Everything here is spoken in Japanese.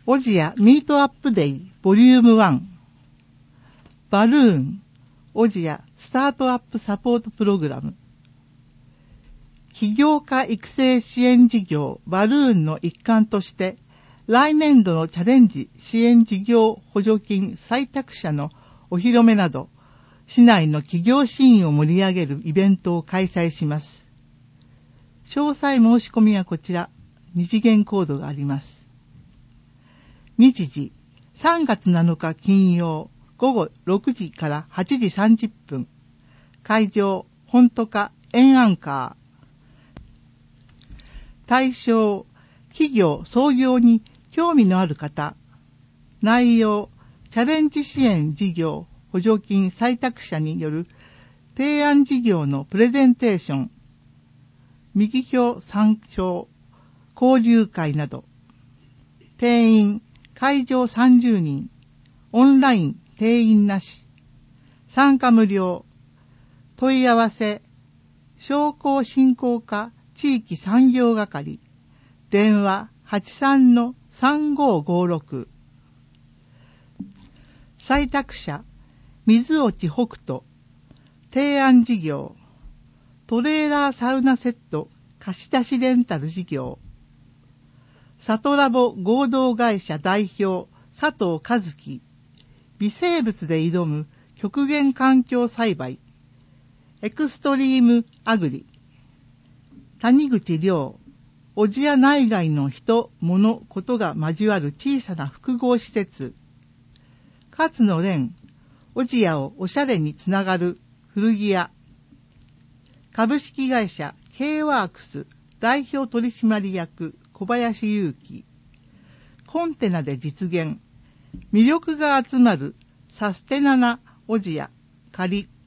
オジアミートアップデイボリューム1バルーンオジアスタートアップサポートプログラム起業家育成支援事業バルーンの一環として来年度のチャレンジ支援事業補助金採択者のお披露目など市内の企業シーンを盛り上げるイベントを開催します。詳細申し込みはこちら、二次元コードがあります。日時、3月7日金曜、午後6時から8時30分。会場、本都課エンアンカー。対象、企業創業に興味のある方。内容、チャレンジ支援事業補助金採択者による提案事業のプレゼンテーション。右表参照、交流会など。定員、会場30人、オンライン定員なし、参加無料、問い合わせ、商工振興課地域産業係、電話 83-3556、採択者、水落北斗、提案事業、トレーラーサウナセット貸し出しレンタル事業、里ラボ合同会社代表佐藤和樹、微生物で挑む極限環境栽培、エクストリームアグリ、谷口亮、小千谷内外の人、物、ことが交わる小さな複合施設、勝野蓮、小千谷をおしゃれにつながる古着屋、株式会社 K ワークス代表取締役小林祐希、コンテナで実現、魅力が集まるサステナな小千谷、仮、